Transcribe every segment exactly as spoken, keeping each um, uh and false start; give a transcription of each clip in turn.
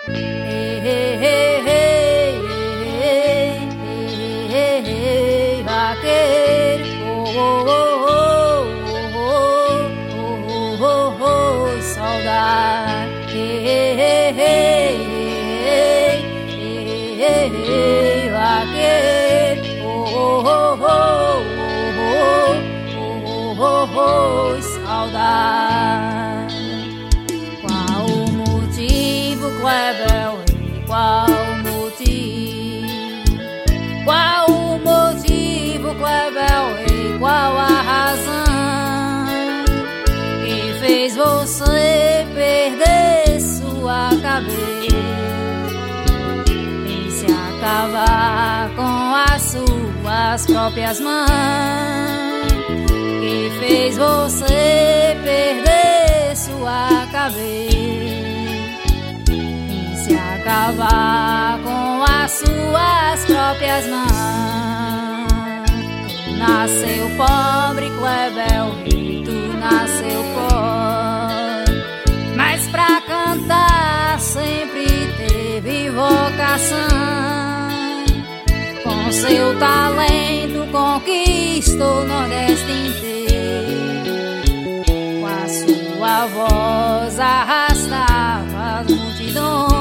Hey, hey, hey, hey, hey, hey, hey, vaqueiro, oh, oh, oh, oh, oh, oh, oh, oh, saudade. Hey, hey, hey, hey, hey, hey, hey, vaqueiro, oh, oh, oh, oh, oh, oh, oh, saudade. Qual o motivo, Clébel? Qual o motivo? Qual o motivo, Clébel? Qual a razão que fez você perder sua cabeça e se acabar com as suas próprias mãos? Que fez você perder sua cabeça e se acabar com as suas próprias mãos? Tu nasceu pobre, Clébel, e tu nasceu pobre, mas pra cantar sempre teve vocação. Com seu talento conquistou o Nordeste inteiro, com a sua voz arrastava as multidões.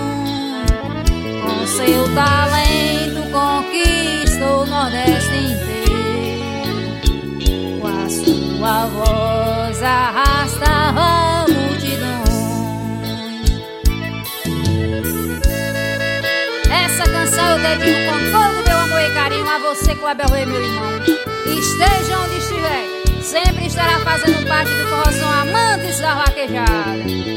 Com seu talento conquistou o Nordeste inteiro, com a sua voz arrastava multidões. Essa canção eu dedico com todo o meu amor e carinho a você, Clébel Rei, meu irmão. Esteja onde estiver, sempre estará fazendo parte do forrozão Amantes da Vaquejada.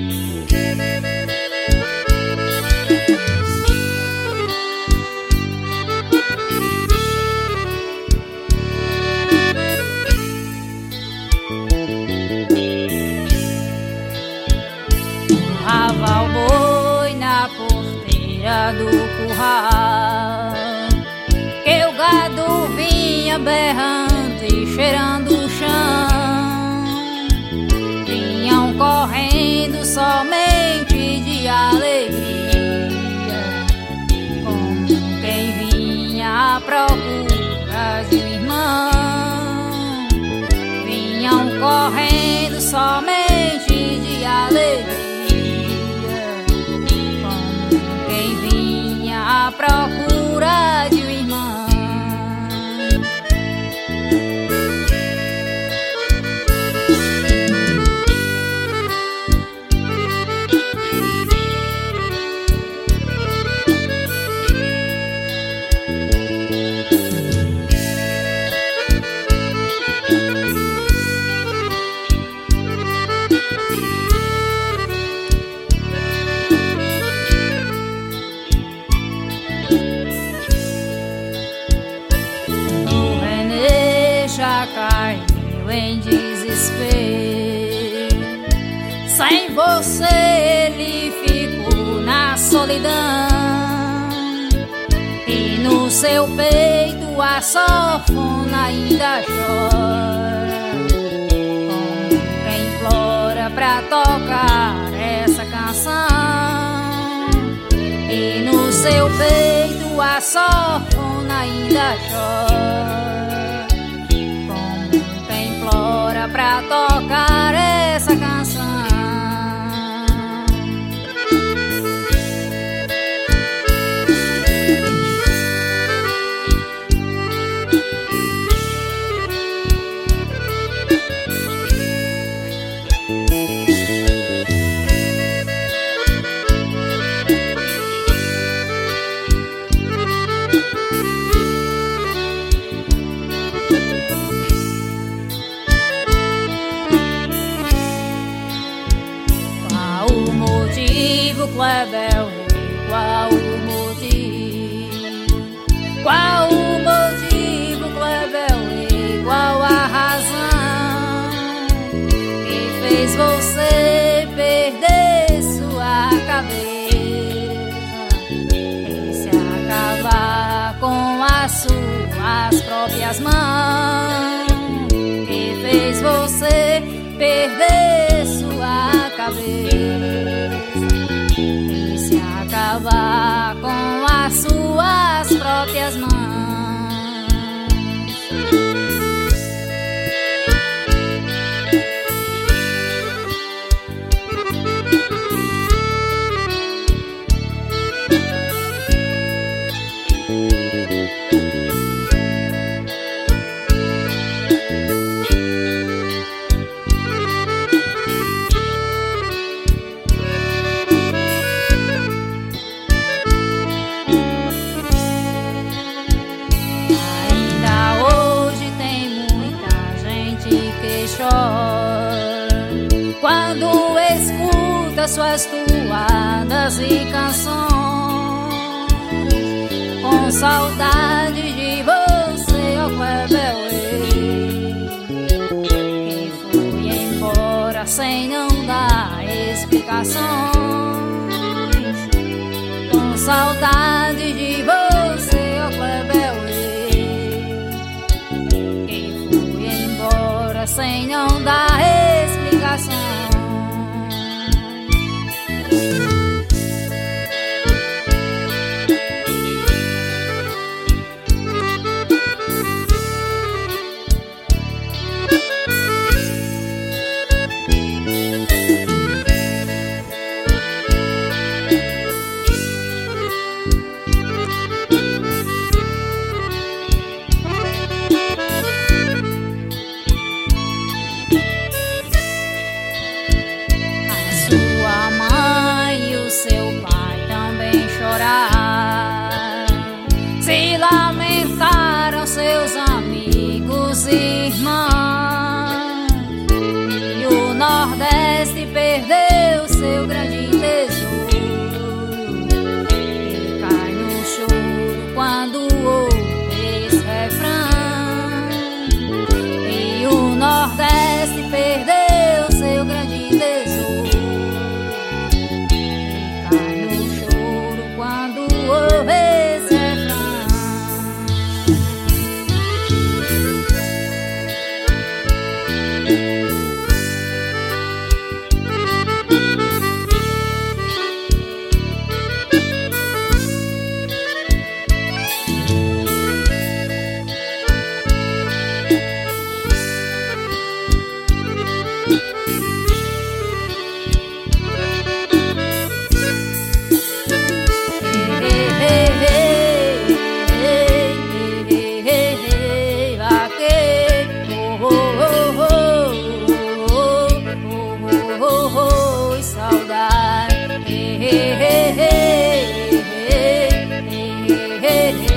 Rava o boi na porteira do curral, que o gado vinha berrando e cheirando o chão. Vinham correndo somente de alegria, como quem vinha à procura de um irmão. Vinham correndo somente de alegria, à procura de um irmão. Caiu em desespero, sem você ele ficou na solidão, e no seu peito a sanfona ainda chora, como quem implora pra tocar essa canção. E no seu peito a sanfona ainda chora, pra tocar essa canção. Clébel, qual o motivo? Qual o motivo, Clébel? Qual a razão que fez você perder sua cabeça e se acabar com as suas próprias mãos? Que fez você perder sua cabeça suas toadas e canções, com saudade de você, ó Cleber Way, que fui embora sem não dar explicações, com saudade de você, ó Cleber Way, que fui embora sem não dar explicações. Se lamentaram seus amigos e irmãos, e o Nordeste perdeu seu grande tesouro. Ele cai no choro quando ouve esse refrão, e o Nordeste perdeu seu grande tesouro. Ele cai no choro quando ouve esse refrão. Saudade, hey, hey, hey, hey, hey, hey, hey.